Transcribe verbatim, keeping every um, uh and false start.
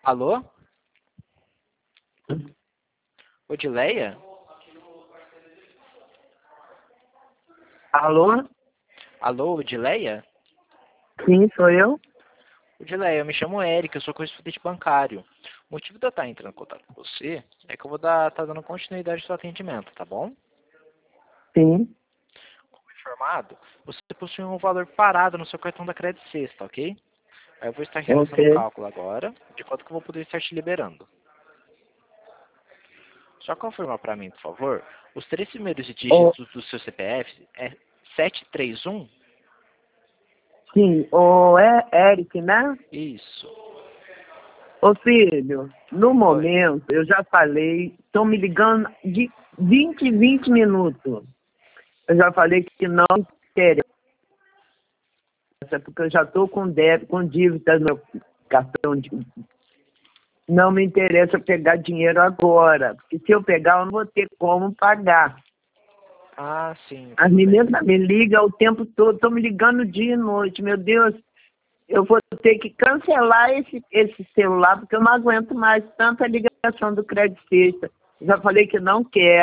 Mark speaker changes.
Speaker 1: Alô? Odileia?
Speaker 2: Alô?
Speaker 1: Alô, Odileia?
Speaker 2: Sim, sou eu.
Speaker 1: Odileia, eu me chamo Eric, eu sou correspondente bancário. O motivo de eu estar entrando em contato com você é que eu vou dar, tá dando continuidade ao seu atendimento, tá bom?
Speaker 2: Sim.
Speaker 1: Como informado, você possui um valor parado no seu cartão da Credit Sexta, ok? Aí eu vou estar realizando o
Speaker 2: Ok.
Speaker 1: cálculo agora, de quanto que eu vou poder estar te liberando. Só confirmar para mim, por favor, os três primeiros
Speaker 2: Ô,
Speaker 1: dígitos do seu C P F é sete três um?
Speaker 2: sim, ô, é Eric, né?
Speaker 1: Isso.
Speaker 2: Ô, filho, no
Speaker 1: Oi.
Speaker 2: momento, eu já falei, estão me ligando de vinte em vinte minutos. Eu já falei que não interessa, porque eu já estou com débito, com dívida no meu cartão de... Não me interessa pegar dinheiro agora, porque se eu pegar, eu não vou ter como pagar.
Speaker 1: Ah, sim,
Speaker 2: As
Speaker 1: tudo bem.
Speaker 2: meninas me ligam o tempo todo, estão me ligando dia e noite. Meu Deus, eu vou ter que cancelar esse, esse celular, porque eu não aguento mais tanta ligação do Credit Sexta. Já falei que não quero.